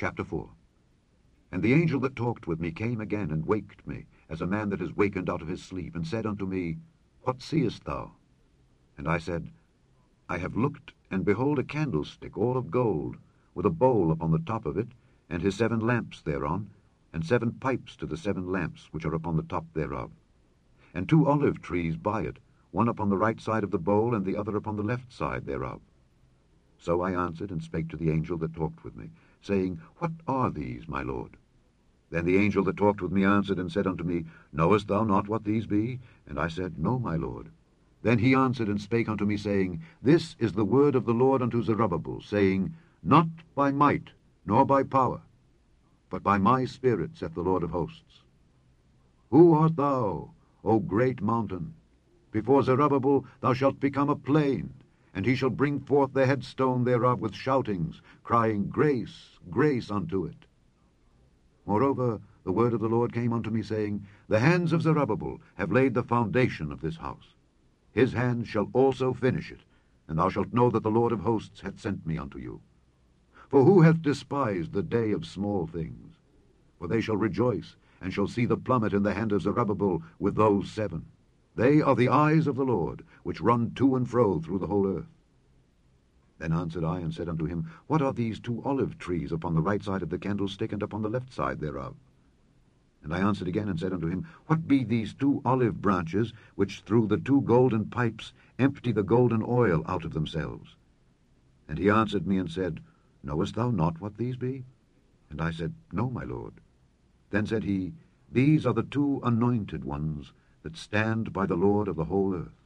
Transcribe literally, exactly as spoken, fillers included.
Chapter four. And the angel that talked with me came again and waked me, as a man that is wakened out of his sleep, and said unto me, What seest thou? And I said, I have looked, and behold a candlestick all of gold, with a bowl upon the top of it, and his seven lamps thereon, and seven pipes to the seven lamps which are upon the top thereof, and two olive trees by it, one upon the right side of the bowl, and the other upon the left side thereof. So I answered and spake to the angel that talked with me, saying, What are these, my lord? Then the angel that talked with me answered and said unto me, Knowest thou not what these be? And I said, No, my lord. Then he answered and spake unto me, saying, This is the word of the Lord unto Zerubbabel, saying, Not by might, nor by power, but by my spirit, saith the Lord of hosts. Who art thou, O great mountain? Before Zerubbabel thou shalt become a plain, and he shall bring forth the headstone thereof with shoutings, crying, Grace, grace unto it. Moreover, the word of the Lord came unto me, saying, The hands of Zerubbabel have laid the foundation of this house. His hands shall also finish it, and thou shalt know that the Lord of hosts hath sent me unto you. For who hath despised the day of small things? For they shall rejoice, and shall see the plummet in the hand of Zerubbabel with those seven. They are the eyes of the Lord, which run to and fro through the whole earth. Then answered I and said unto him, What are these two olive trees upon the right side of the candlestick, and upon the left side thereof? And I answered again and said unto him, What be these two olive branches, which through the two golden pipes empty the golden oil out of themselves? And he answered me and said, Knowest thou not what these be? And I said, No, my lord. Then said he, These are the two anointed ones that stand by the Lord of the whole earth.